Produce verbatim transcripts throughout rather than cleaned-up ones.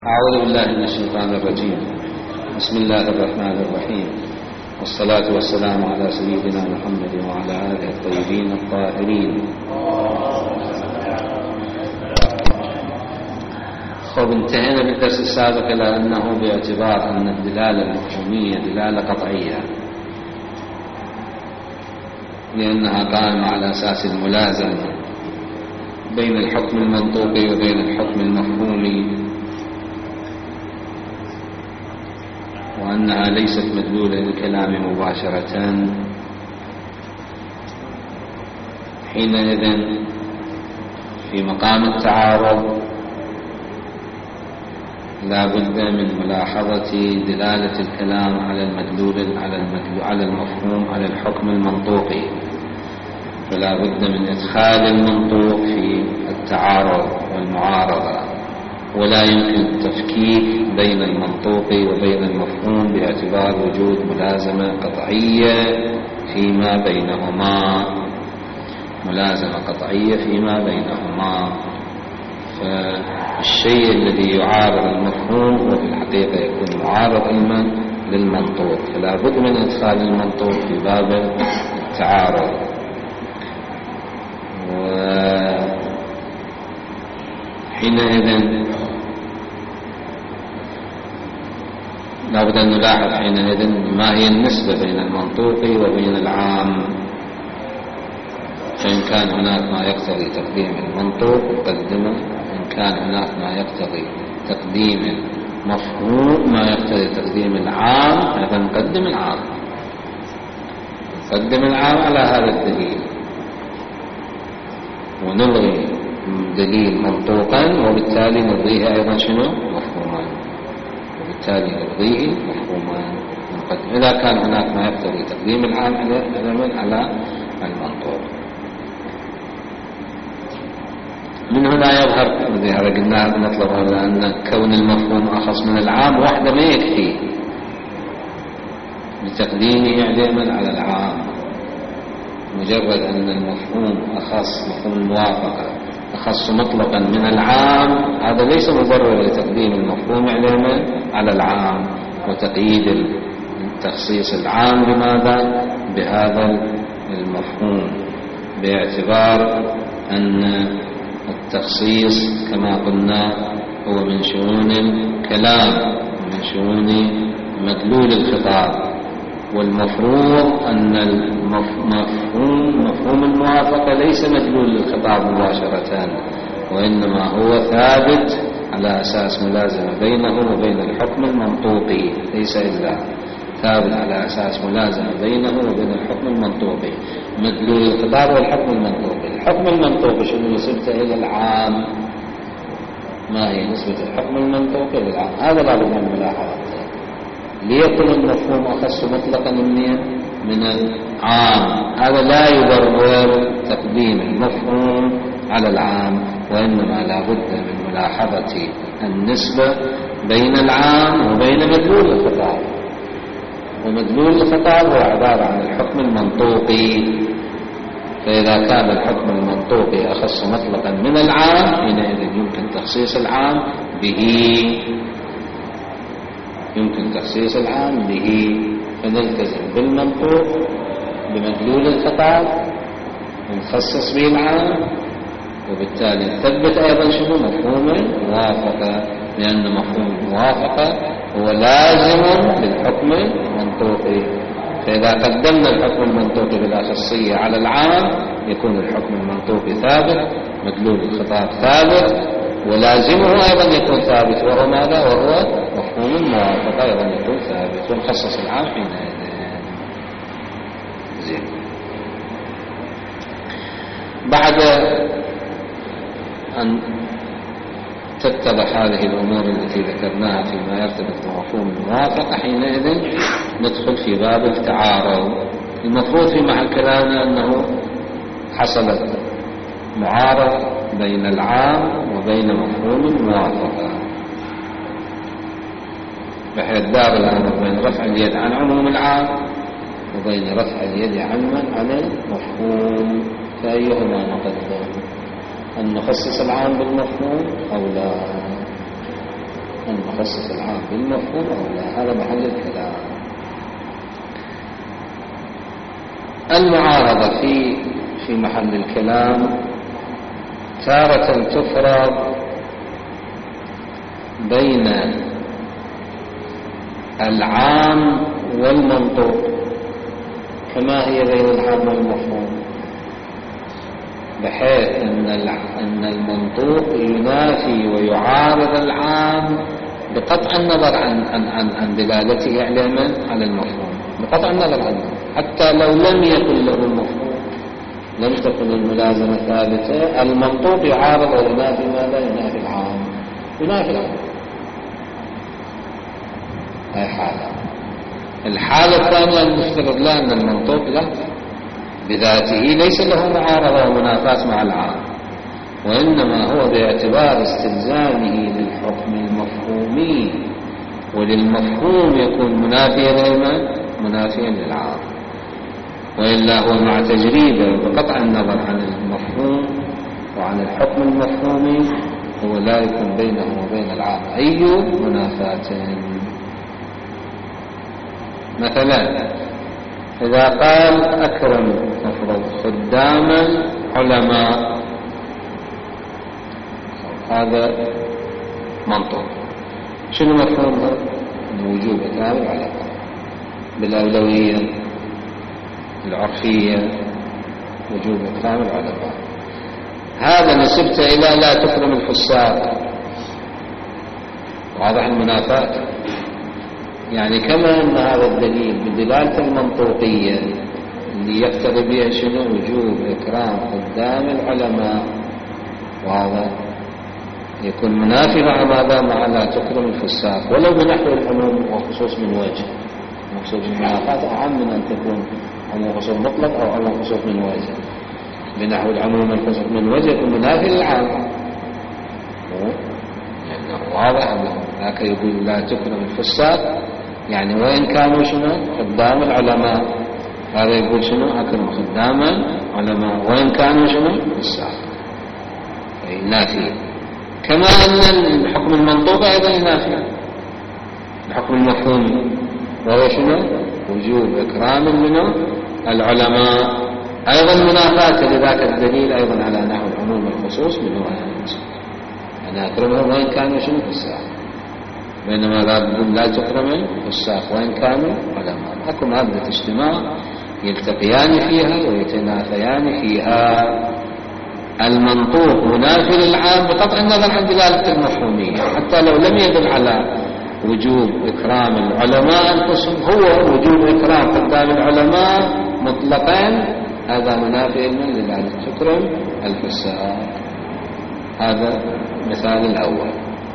أعوذ بالله من الشيطان الرجيم. بسم الله الرحمن الرحيم، والصلاة والسلام على سيدنا محمد وعلى آله الطيبين الطاهرين. خب انتهينا بالدرس السابق إلى أنه باعتبار أن الدلالة المفهومية دلالة قطعية لأنها قائمة على أساس الملازمة بين الحكم المنطوقي وبين الحكم المفهومي، وأنها ليست مدلولة للكلام مباشرة. حينئذ في مقام التعارض لا بد من ملاحظة دلالة الكلام على المدلول على المدلول على المفهوم على الحكم المنطوقي، فلا بد من إدخال المنطوق في التعارض والمعارضة، ولا يمكن التفكيك بين المنطوق وبين المفهوم باعتبار وجود ملازمة قطعية فيما بينهما ملازمة قطعية فيما بينهما فالشيء الذي يعارض المفهوم هو في الحقيقة يكون معارض للمنطوق، فلا بد من إدخال المنطوق في باب التعارض. وحينئذ لا بد أن نلاحظ حينئذ ما هي النسبة بين المنطوق وبين العام، فإن كان هناك ما يقتضي تقديم المنطوق نقدمه، إن كان هناك ما يقتضي تقديم المفهوم ما يقتضي تقديم العام أيضا نقدم العام نقدم العام على هذا الدليل، ونلغي دليل منطوقا وبالتالي نلغيه أيضا شنو مفهوما، وبالتالي نلغيه مفهوما نقدم إذا كان هناك ما يقتضي تقديم العام على المنطوق. من هنا يظهر الذي هذا قلنا نطلبه، لأن كون المفهوم أخص من العام وحده ما يكفي بتقديمه علما على العام، مجرد أن المفهوم أخص مفهوم الموافقة أخص مطلقا من العام هذا ليس مبرر لتقديم المفهوم علما على العام وتقييد التخصيص العام لماذا بهذا المفهوم، باعتبار أن التخصيص كما قلنا هو من شؤون الكلام ومن شؤون مدلول الخطاب، والمفروض أن المفهوم مفهوم الموافقة ليس مدلول للخطاب مباشرة، وإنما هو ثابت على أساس ملازمة بينه وبين الحكم المنطوقي، ليس إلا ثابت على أساس ملازمة بينه وبين الحكم المنطوقي. مدلول الخطاب والحكم المنطوقي، الحكم المنطوقي شنو نسبته إلى العام؟ ما هي نسبة الحكم المنطوقي إلى العام؟ هذا لا بد من ملاحظة، ليكن المفهوم أخص مطلقا من العام، هذا لا يبرر تقديم المفهوم على العام، وإنما لا بد من ملاحظة النسبة بين العام وبين مدلول الخطاب، ومدلول الخطاب هو عبارة عن الحكم المنطوقي، فإذا كان الحكم المنطوقي أخص مطلقا من العام حينئذ يمكن تخصيص العام به يمكن تخصيص العام به فنلتزم بالمنطوق بمدلول الخطاب ونخصص به العام، وبالتالي نثبت أيضا شنو مفهوم الموافقة، لأن مفهوم الموافقة هو لازم للحكم المنطوقي، فإذا قدمنا الحكم المنطوقي بالأخصية على العام يكون الحكم المنطوقي ثابت، مدلول الخطاب ثابت، ولازمه أيضا يكون ثابت، وهو ماذا؟ وهو مفهوم الموافقة أيضا يكون ثابت، ونخصص العام حينئذ. زين. بعد أن تتضح هذه الأمور التي ذكرناها فيما يرتبط بمفهوم الموافقة حينئذ ندخل في باب التعارض. المفروض في محل كلامنا أنه حصلت معارض بين العام وبين مفهوم الموافقة، بحيث دار الأمر بين رفع اليد عن عموم العام وبين رفع اليد عن عن المفهوم، فأيهما نقدم؟ أن نخصص العام بالمفهوم أو لا؟ أن نخصص العام بالمفهوم أو لا، هذا محل الكلام. المعارضة في في محل الكلام تارة تفرض بين العام والمنطوق كما هي بين العام والمفهوم، بحيث أن المنطوق ينافي ويعارض العام بقطع النظر عن عن عن, عن دلالته علما على المفهوم، بقطع النظر عنه، حتى لو لم يكن له المفهوم لم تكن الملازمة ثابتة، المنطوق يعارض وينافي ماذا؟ ينافي العام، ينافي العام. هاي حالة. الحالة الثانية المفترض لها أن المنطوق له بذاته ليس له معارضة ومنافاة مع العام، وإنما هو باعتبار استلزامه للحكم المفهومي وللمفهوم يكون منافيا للمن؟ منافيا للعام، وإلا هو مع تجريبه بقطع النظر عن المفهوم وعن الحكم المفهومي هو لا يكون بينه وبين العام أي منافاة. مثلا إذا قال أكرم مفروض خدام العلماء، هذا منطوق، شنو مفهومه؟ وجوب إكرام العلماء بالأولوية العرفية، وجوب إكرام العلماء. هذا نسبته إلى لا تكرم الفساق، واضح المنافاة. يعني كما أن هذا الدليل بدلالة المنطوقية اللي يقتضي بها شنو؟ وجوب إكرام خدام العلماء، وهذا يكون منافي مع ماذا؟ مع لا تكرم الفساق، ولو بنحو العموم وخصوص من وجه. مقصود المنافاة أعم من أن تكون عموم خصوص مطلق أو عموم خصوص من وجه. بنحو العموم والخصوص من وجه يكون منافي للعام، لأنه واضح أنه ذاك يقول لا تكرم الفساق، يعني وإن كانوا شنو؟ خدام العلماء، هذا يقول شنو؟ أكرم خدام العلماء وإن كانوا شنو؟ فساق، أي نافي. كما أن الحكم المنطوق أيضا ينافي الحكم المفهومي، وهو شنو؟ وجوب إكرام منه العلماء، أيضا منافاة لذاك الدليل أيضا على نحو العموم والخصوص من هو أنا أكرمهم وإن كانوا شنو؟ فساق، بينما لا تكرم الفساق وإن كانوا علماء. أكو مادة اجتماع يلتقيان فيها ويتنافيان فيها. المنطوق منافي للعام بقطع النظر عن دلالة المفهومية، حتى لو لم يدل على وجوب إكرام العلماء أنفسهم، هو وجوب إكرام خدام العلماء مطلقا هذا منافي لدلالة تكرم الفساق. هذا مثال الأول.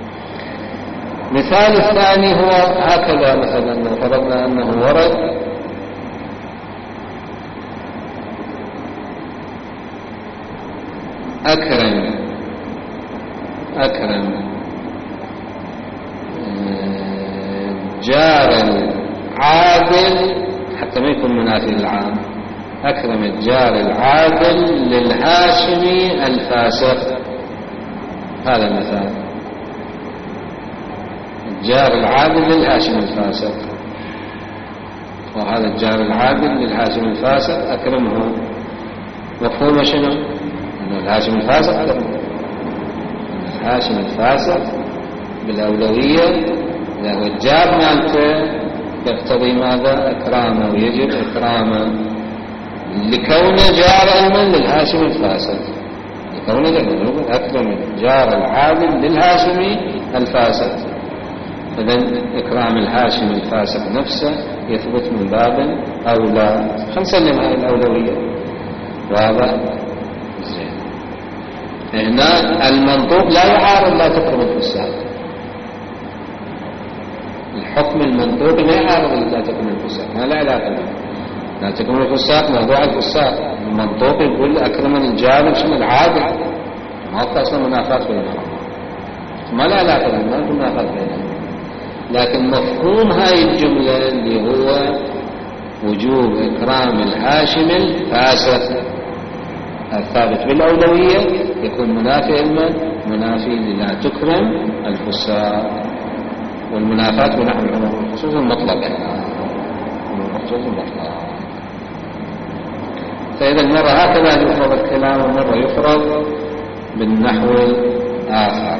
مثال الثاني هو هكذا، مثلا لو فرضنا أنه ورد أكرم أكرم جار العادل، حتى ما يكون منافي للعام، أكرم الجار العادل للهاشمي الفاسق. هذا المثال، الجار العادل للهاشمي الفاسق، وهذا الجار العادل للهاشمي الفاسق أكرمه. مفهوم شنو؟ أنه الهاشمي الفاسق أكرمه، الهاشمي الفاسق بالأولوية له الجار مالته يقتضي ماذا؟ إكرامه، ويجب إكرامه لكون جار المن للهاشمي الفاسق، لكون جار أكرم الجار العادل للهاشمي الفاسق. إذن إكرام الهاشمي الفاسق نفسه يثبت من باب أولى. خلينا نسلم هذه الأولوية، واضح؟ زين. هنا المنطوق لا يعارض لا تكرم الفساق، الحكم المنطوق لا يعارض لا تكرم الفساق، ما لا علاقة له. لا تكرم الفساق موضوع الفساق، المنطوق يقول أكرم الجار شنو؟ العادل، ما هو أصلا منافاة بينهم، ما لا علاقة له، ما في منافاة بينهم. لكن مفهوم هاي الجملة اللي هو وجوب إكرام الهاشم الفاسق الثابت بالأولوية يكون منافي المن منافي للا تكرم الفساق. المنافاة بنحو العموم والخصوص المطلق الخصوص المطلق. فإذا مرة هكذا يفرض الكلام ومرة يفرض بالنحو الآخر.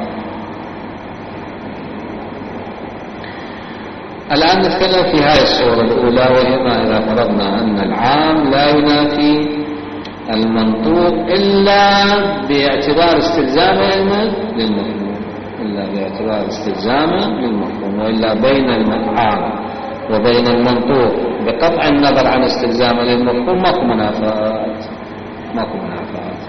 الآن نتكلم في هذه الصورة الأولى، وهي ما إذا فرضنا أن العام لا ينافي المنطوق إلا باعتبار استلزامه للمفهوم، إلا باعتبار استلزامه للمفهوم، وإلا بين العام وبين المنطوق بقطع النظر عن استلزامه للمفهوم ماكو منافاة، ماكو منافاة.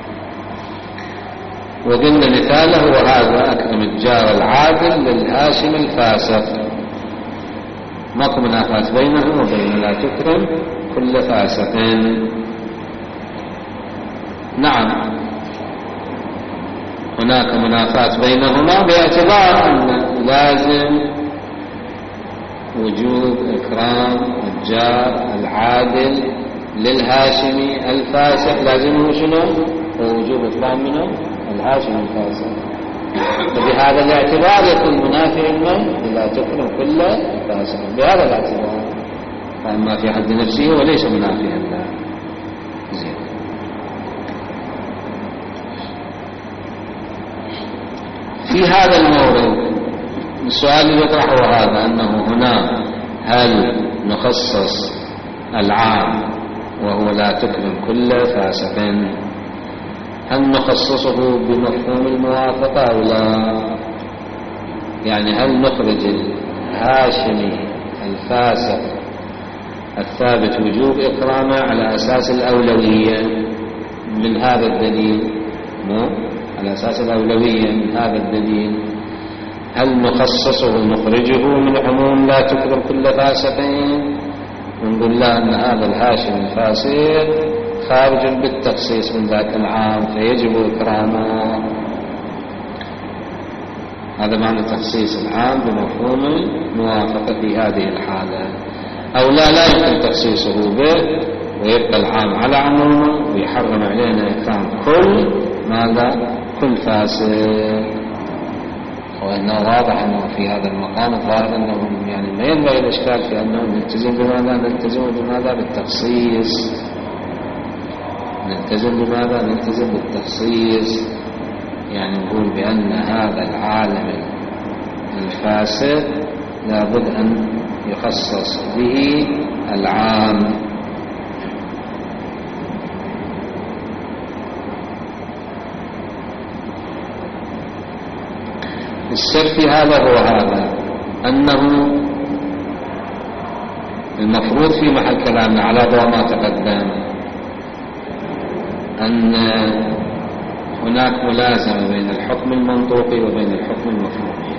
وقلنا مثاله هو هذا: أكرم الجار العادل للهاشم الفاسق. ماكو منافاة بينه وبين لا تكرم كل فاسق. نعم هناك منافاة بينهما باعتبار أن لازم وجوب إكرام الجار العادل للهاشمي الفاسق، لازمه شنو؟ ووجوب إكرام منه الهاشمي الفاسق. فبهذا الاعتبار يكون منافع من لا تكرم كل فاسق، بهذا الاعتبار. فأما في حد نفسه وليس منافعا له. زين. في هذا المورد السؤال اللي يطرحه هذا أنه هنا هل نخصص العام وهو لا تكرم كل فاسق، هل نخصصه بمفهوم الموافقة أو لا؟ يعني هل نخرج الهاشمي الفاسق الثابت وجوب إكرامه على أساس الأولوية من هذا الدليل، مو على أساس الأولوية من هذا الدليل، هل نخصصه نخرجه من عموم لا تكرم كل فاسق ونقول لا أن هذا الهاشم الفاسق خارج بالتخصيص من ذاك العام فيجب إكرامه؟ هذا معنى تخصيص العام بمفهوم الموافقة في هذه الحالة. أو لا لا يمكن تخصيصه به ويبقى العام على عمومه ويحرم علينا إكرام كل ماذا؟ كل فاسق. وإنه واضح أنه في هذا المقام الظاهر أنه يعني ما ينبغي الإشكال في أنه نلتزم بماذا؟ نلتزم بماذا؟ بالتخصيص. نلتزم بماذا؟ نلتزم بالتخصيص. يعني نقول بأن هذا العالم الفاسد لابد أن يخصص به العام. السر في هذا هو هذا أنه المفروض في محل كلامنا على ضوء ما تقدم أن هناك ملازمة بين الحكم المنطوقي وبين الحكم المفهومي،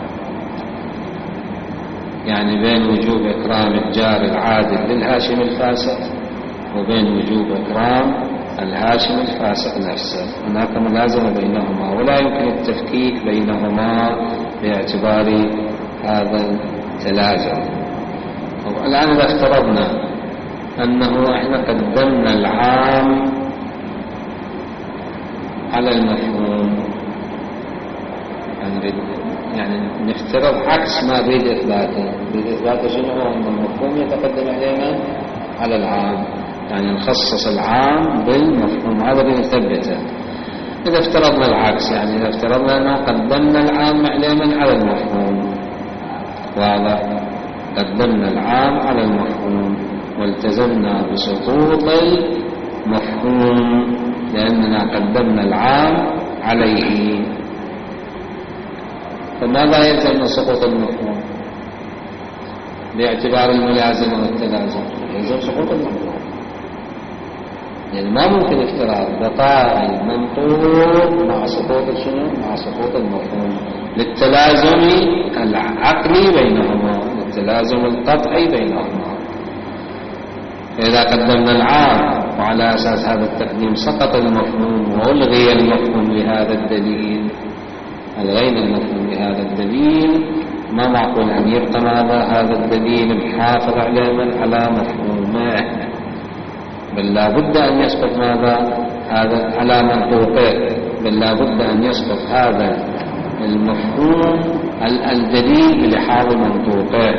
يعني بين وجوب إكرام الجار العادل للهاشم الفاسق وبين وجوب إكرام الهاشم الفاسق نفسه. هناك ملازمة بينهما ولا يمكن التفكيك بينهما باعتبار هذا التلازم. الآن إذا افترضنا أنه احنا قدمنا العام على المفهوم، يعني, يعني نفترض عكس ما بيد إثباته. بيد إثباته شنو هو؟ أن المفهوم يتقدم علينا على العام، يعني نخصص العام بالمفهوم، هذا بنثبته. إذا افترضنا العكس، يعني إذا افترضنا أنه قدمنا العام علينا على المفهوم، واضح؟ قدمنا العام على المفهوم والتزمنا بسقوط المفهوم لأننا قدمنا العام عليه، فماذا يلزم من سقوط المفهوم باعتبار الملازمة والتلازم؟ يلزم سقوط المفهوم. يعني ما ممكن افتراض بقاء المنطوق مع سقوط شنو؟ مع سقوط المفهوم للتلازم العقلي بينهما، للتلازم القطعي بينهما. فإذا قدمنا العام وعلى أساس هذا التقديم سقط المفهوم وألغي المفهوم لهذا الدليل، ألغينا المفهوم لهذا الدليل، ما معقول أن يبقى ماذا؟ هذا الدليل محافظ عليه على مفهومه، بل لا بد أن يسقط ماذا؟ هذا على منطوقه، بل لا بد أن يسقط هذا المفهوم الدليل بلحاظ منطوقه،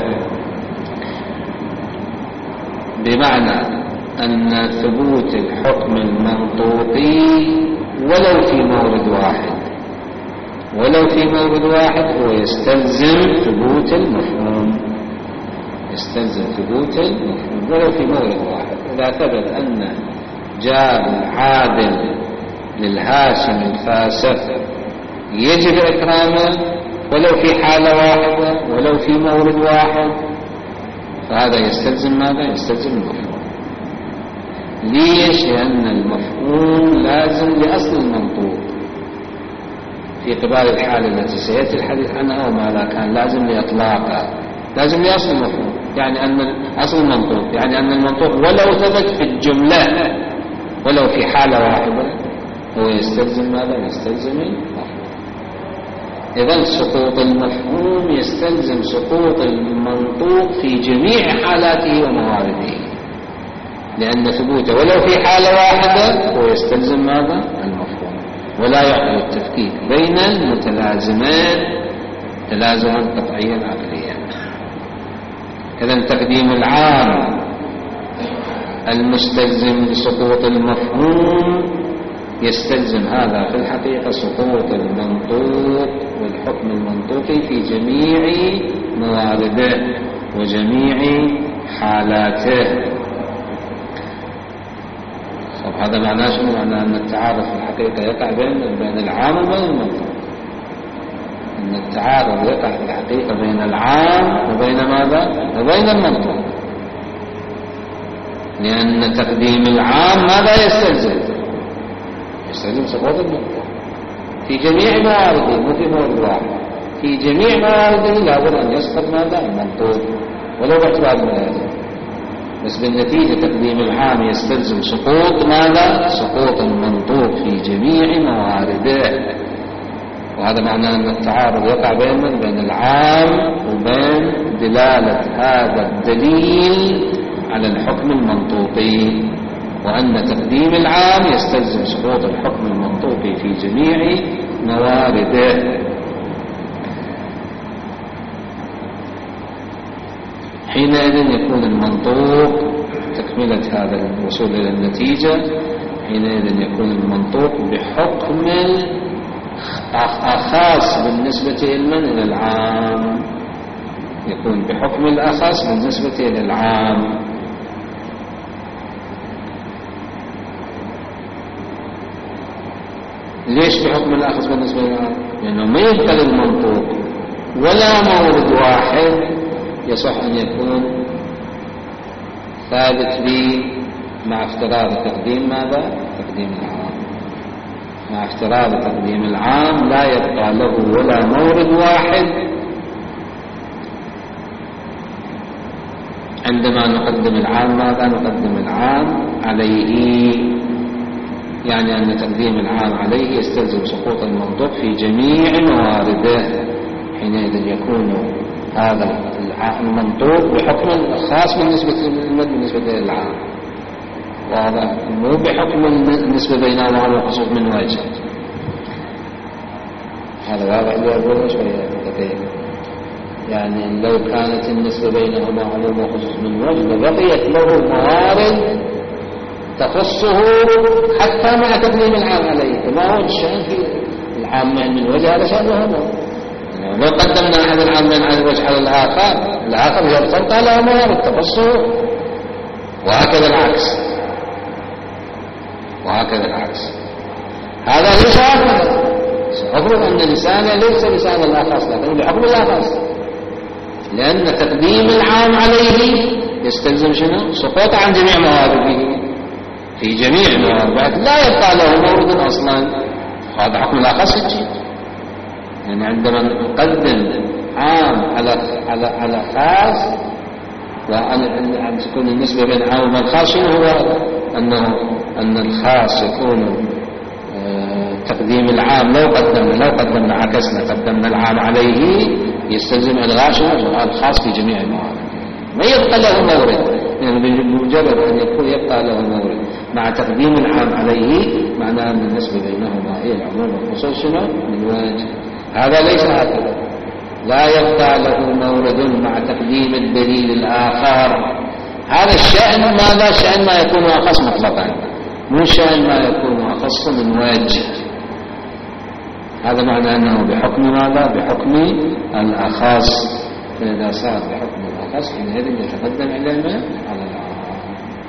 بمعنى أن ثبوت الحكم المنطوقي ولو في مورد واحد ولو في مورد واحد هو يستلزم ثبوت المفهوم، يستلزم ثبوت المفهوم ولو في مورد واحد. إذا ثبت أن جار العادل للهاشم الفاسق يجب إكرامه ولو في حالة واحدة ولو في مورد واحد، فهذا يستلزم ماذا؟ يستلزم المفهوم. ليش؟ لأن المفهوم لازم لأصل المنطوق في قبال الحالة التي سيأتي الحديث عنها، وما لا كان لازم لإطلاقها، لازم لأصل المفهوم، يعني أن أصل المنطوق، يعني أن المنطوق ولو ثبت في الجملة ولو في حالة واحدة هو يستلزم ماذا؟ يستلزم المفهوم. إذن سقوط المفهوم يستلزم سقوط المنطوق في جميع حالاته وموارده، لأن ثبوته ولو في حالة واحدة هو يستلزم ماذا؟ المفهوم، ولا يعقل التفكيك بين المتلازمان تلازما قطعيا عقليا. إذن تقديم العام المستلزم لسقوط المفهوم يستلزم هذا في الحقيقة سقوط المنطوق والحكم المنطوقي في جميع موارده وجميع حالاته. هذا معناه شنو؟ معناه أن التعارض في الحقيقة يقع بين بين العام وبين المنطوق، أن التعارض يقع في الحقيقة بين العام وبين ماذا؟ وبين المنطوق، لأن تقديم العام ماذا يستلزم؟ يستلزم سقوط المنطوق في جميع موارده، مو في مورد واحد، في جميع موارده لابد أن يسقط ماذا؟ المنطوق ولو باعتبار الملازم، بس بالنتيجة تقديم العام يستلزم سقوط ماذا؟ سقوط المنطوق في جميع موارده. وهذا معناه أن التعارض يقع بين من؟ بين العام وبين دلالة هذا الدليل على الحكم المنطوقي، وأن تقديم العام يستلزم سقوط الحكم المنطوقي في جميع موارده. حينئذ يكون المنطوق تكملة هذا الوصول إلى النتيجة، حينئذ يكون المنطوق بحكم أخص بالنسبة إلى العام، يكون بحكم الأخص بالنسبة إلى العام. ليش بحكم الأخص بالنسبة إلى العام؟ لأنه ما يبقى المنطوق ولا مورد واحد يصح أن يكون ثابت به مع افتراض تقديم ماذا؟ تقديم العام. مع افتراض تقديم العام لا يبقى له ولا مورد واحد عندما نقدم العام ماذا؟ نقدم العام عليه، يعني أن تقديم العام عليه يستلزم سقوط المنطوق في جميع موارده. حينئذ يكون هذا المنطوق بحكم خاص بالنسبة للمد بالنسبة للعام، وهذا مو بحكم النسبة بينهما والخصوص من وجه. هذا واضح لأبوه شوية دقيق، يعني لو كانت النسبة بينهما عموم وخصوص من وجه لبقيت له موارد تخصه حتى مع تقديم العام عليه، فما هو الشأن في العام من وجه هذا شأنه هذا. لو قدمنا أحد العامين على الوجه على الآخر، الآخر يرتبط له موارد تخصه، وهكذا العكس وهكذا العكس. هذا ليس هكذا، سأفرض أن لسانه ليس لسان الأخص لكن بحكم الأخص، لأن تقديم العام عليه يستلزم شنو؟ سقوط عن جميع موارده في جميع موارده، لا يبقى له مورد أصلا. هذا حكم الأخص يجي، يعني عندما نقدم عام على على على خاص، وأن تكون النسبة بين عام والخاص شنو هو؟ أنه أن الخاص يكون تقديم العام لو قدمنا لو قدمنا عكسنا قدمنا العام عليه يستلزم إلغاء الخاص في جميع الموارد، ما يبقى له مورد، يعني بمجرد أن يكون يبقى له مورد مع تقديم العام عليه معناه أن النسبة بينهما هي العموم والخصوص شنو؟ من وجه. هذا ليس هكذا، لا يبقى له مورد مع تقديم الدليل الآخر. هذا الشأن ما لا شأن ما يكون أخص مطلقا، مو شأن ما يكون أخص من وجه. هذا معنى أنه بحكم ماذا؟ بحكم الأخص. فإذا صار بحكم الأخص حينئذ يتقدم على الماء على العام،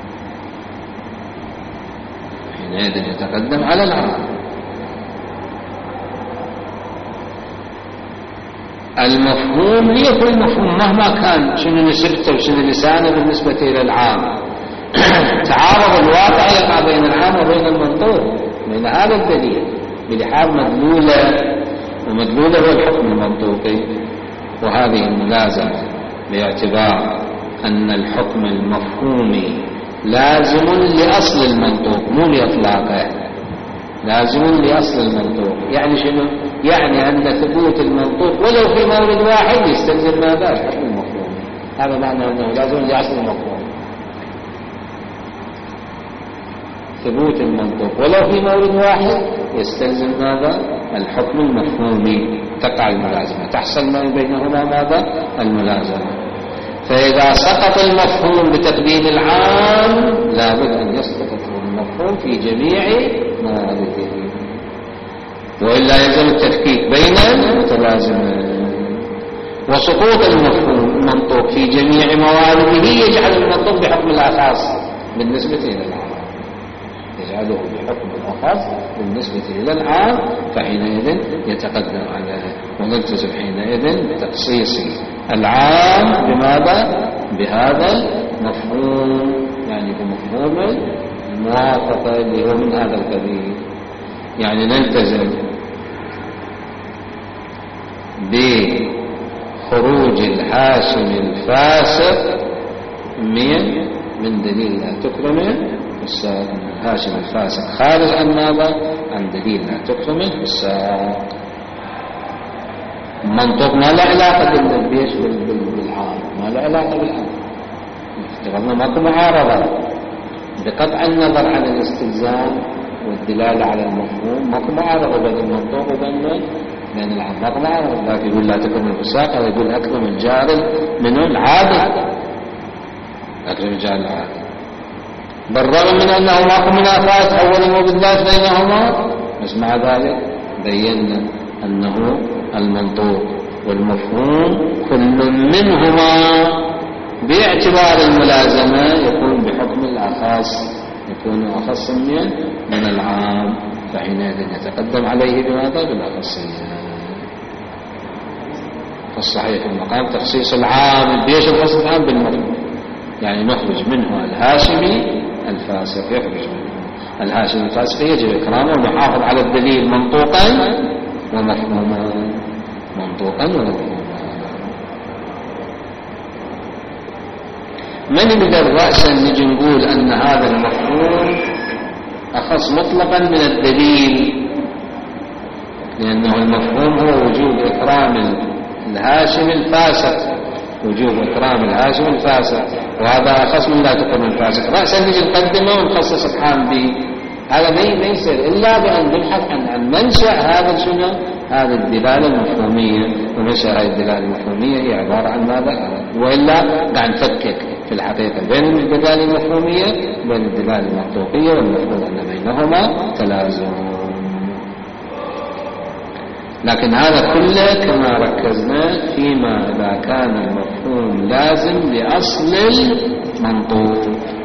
حينئذ يتقدم على العام. المفهوم ليكون مفهوم مهما كان شنو نسبته وشنو لسانه بالنسبة إلى العام. تعارض الواقع يقع بين العام وبين المنطوق، بين هذا الدليل بلحاظ مدلولة، ومدلولة هو الحكم المنطوقي. وهذه الملازمة باعتبار أن الحكم المفهومي لازم لأصل المنطوق مو لإطلاقه، لازم لأصل المنطوق. يعني شنو؟ يعني أن ثبوت المنطوق ولو في مورد واحد يستلزم ماذا؟ الحكم المفهومي. هذا معنى أنه لازم لأصل المفهوم. ثبوت المنطوق ولو في مورد واحد يستلزم ماذا؟ الحكم المفهومي. تقع الملازمة، تحصل ما بينهما ماذا؟ الملازمة. فإذا سقط المفهوم بتقديم العام لابد أن يسقط المفهوم في جميع موارده، وإلا يلزم التفكيك بين المتلازمين. وسقوط المفهوم المنطوق في جميع موارده يجعل المنطوق بحكم الأخص بالنسبة إلى العام، يجعله بحكم الأخص بالنسبة إلى العام. فحينئذ يتقدم عليه، ونلتزم حينئذ بتخصيص العام بماذا؟ بهذا المفهوم، يعني بمفهوم الموافقة اللي هو من هذا القبيل. يعني نلتزم بخروج الهاشم الفاسق من من دليل لا تكرمه الهاشم الفاسق خارج عن ماذا؟ عن دليل لا تكرمه الساق. منطق ما له علاقة بالبيش بالعام، ما له علاقة بالعام. افترضنا ماكو معارضة بقطع النظر عن الاستلزام والدلالة على المفهوم، ماكو معارضة بين المنطوق وبين بين العام، ماكو معارضة. ذاك يقول لا تكرم الفساق، هذا يقول أكرم الجاري منه العادل، أكرم الجاري العادل. بالرغم من أنه ماكو منافات أولا وبالذات بينهما، بس مع ذلك بينا أنه المنطوق والمفهوم كل منهما باعتبار الملازمة يكون بحكم الأخص، يكون أخص من من العام. فحينئذ يتقدم عليه بماذا؟ بالأخصية. فالصحيح المقام تخصيص العام. بيش الخصص العام بالمفهوم، يعني نخرج منه الهاشمي الفاسق، يخرج منه الهاشمي الفاسق، يجب إكرامه ونحافظ على الدليل منطوقا ومفهوما، منطوقا ومفهوما. من يقدر رأسا نجي نقول أن هذا المفهوم أخص مطلقا من الدليل، لأنه المفهوم هو وجوب إكرام الهاشم الفاسق، وجوب إكرام الهاشم الفاسق، وهذا أخص من لا تكرم الفاسق. رأسا نجي نقدمه ونخصص الحام به، هذا ما يصير إلا بأن نبحث عن عن منشأ هذا شنو؟ هذه الدلالة المفهومية. ومنشأ هذه الدلالة المفهومية هي عبارة عن ماذا؟ وإلا قاعد نفكك في الحقيقة بين الدلالة المفهومية وبين الدلالة المنطوقية، والمفروض أن بينهما تلازم. لكن هذا كله كما ركزنا فيما إذا كان المفهوم لازم لأصل المنطوق.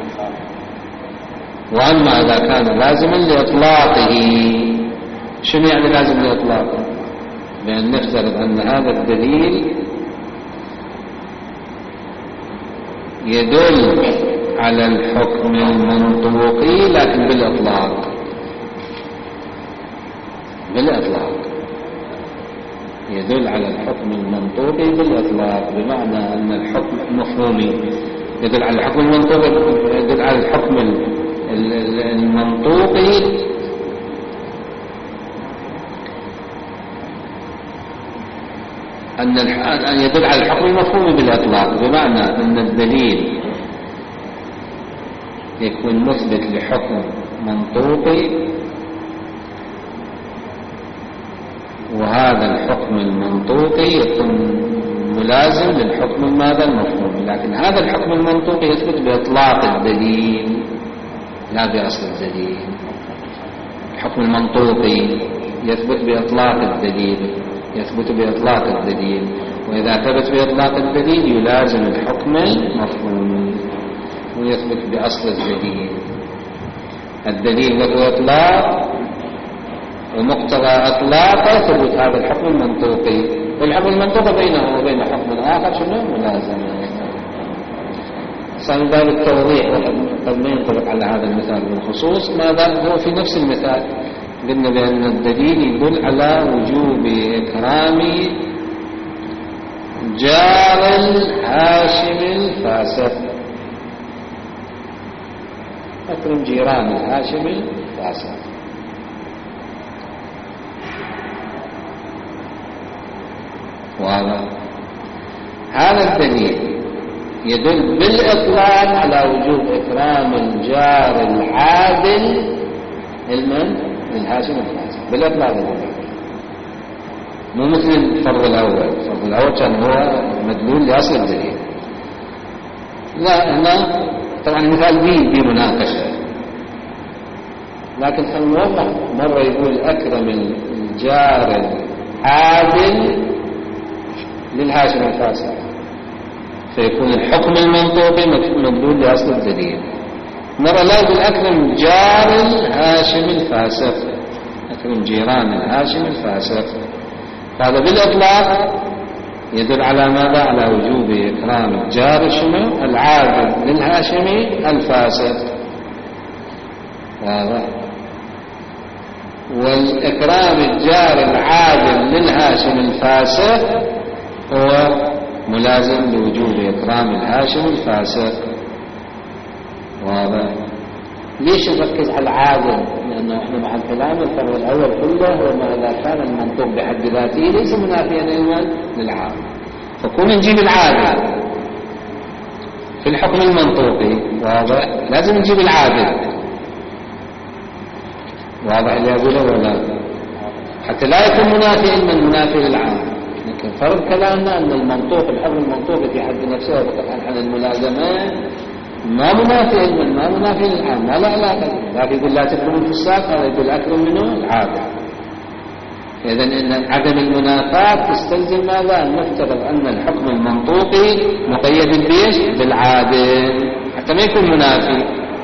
وأما إذا كان لازما لإطلاقه، شنو يعني لازم لإطلاقه؟ بأن نفترض أن هذا الدليل يدل على الحكم المنطوقي لكن بالإطلاق، بالإطلاق يدل على الحكم المنطوقي بالإطلاق، بمعنى أن الحكم المفهومي يدل على الحكم المنطوقي، يدل على الحكم المنطوقي أن أن يدل على الحكم المفهومي بالإطلاق، بمعنى أن الدليل يكون مثبت لحكم منطوقي وهذا الحكم المنطوقي يكون ملازم للحكم ماذا المفهومي، لكن هذا الحكم المنطوقي يثبت بإطلاق الدليل لا بأصل الدليل. الحكم المنطوقي يثبت بإطلاق الدليل يثبت بإطلاق الدليل وإذا ثبت بإطلاق الدليل يلازم الحكم المفهومي ويثبت بأصل الدليل. الدليل له إطلاق ومقتضى إطلاقه ثبت هذا الحكم المنطوقي، والحكم المنطوقي بينه وبين حكم آخر شنو؟ ملازمة. صار باب التوضيح قد ما ينطبق على هذا المثال بالخصوص، ماذا هو في نفس المثال قلنا بأن الدليل يدل على وجوب إكرام جار الهاشم الفاسق، أكرم جيران الهاشم الفاسق. واضح؟ هذا الدليل يدل بالإطلاق على وجوب إكرام الجار العادل المن الهاشم الفاسق بالإطلاق الدليل، مو مثل الفرض الأول. الفرض الأول كان هو مدلول لأصل الدليل. لا هنا طبعا المثال بي بمناقشة، لكن خلينا مرة يقول أكرم الجار العادل للهاشم الفاسق، فيكون الحكم المنطوقي مدلول لأصل الدليل. مرة لا يقول أكرم جار الهاشم الفاسق، أكرم جيران الهاشم الفاسق. هذا بالإطلاق يدل على ماذا؟ على وجوب إكرام الجار الشنو العادل للهاشمي الفاسق. واضح؟ والإكرام الجار العادل للهاشم الفاسق هو ملازم لوجوب إكرام الهاشم الفاسق. واضح؟ ليش نركز على العادل؟ لأنه احنا مع الكلام الفرع الأول كله وما إذا كان المنطوق بحد ذاته ليس منافيا للعام، فكون نجيب العادل في الحكم المنطوقي. واضح؟ لازم نجيب العادل. واضح اللي أقوله ولا؟ حتى لا يكون منافيا من منافي للعام. لكن فرض كلامنا أن المنطوق الحكم المنطوقي في حد نفسه عن الملازمات ما منافي علما ما منافي للعام، ما له علاقة. لكن يقول لا تكرم في الساق، هذا يقول أكرم منه العادل. إذن إن عدم المنافاة تستلزم ماذا؟ أن نفترض أن الحكم المنطوقي مقيد بيش بالعادل حتى ما يكون منافي.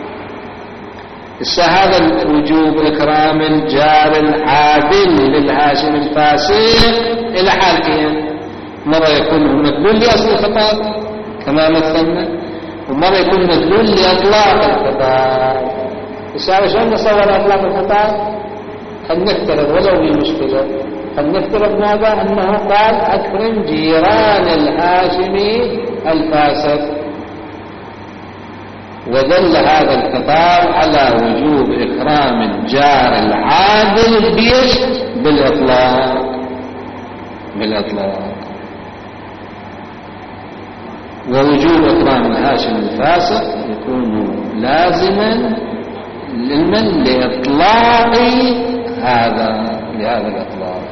إسا هذا الوجوب إكرام الجار العادل للهاشم الفاسق إلى حالتين، مرة يكون مدلول لأصل الخطاب كما مثلنا، ومرة يكون مدلول لإطلاق الخطاب. إسا شلون نصور إطلاق الخطاب؟ خل نفترض ولو هي مشكلة، خل نفترض ماذا؟ أنه قال أكرم جيران الهاشمي الفاسق، ودل هذا الخطاب على وجوب إكرام الجار العادل بيش بالإطلاق بالإطلاق ووجوب إكرام الهاشم الفاسق يكون لازما لمن لإطلاق هذا لهذا الإطلاق،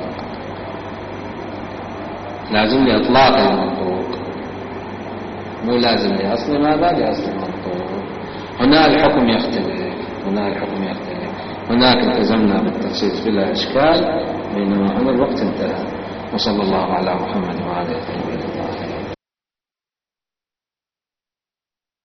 لازم لإطلاق المنطوق، مو لازم لأصل ماذا؟ لأصل المنطوق. هنا الحكم يختلف هنا الحكم يختلف هناك التزمنا بالتخصيص بلا إشكال، بينما هنا الوقت انتهى. وصلى الله على محمد وعلى آله.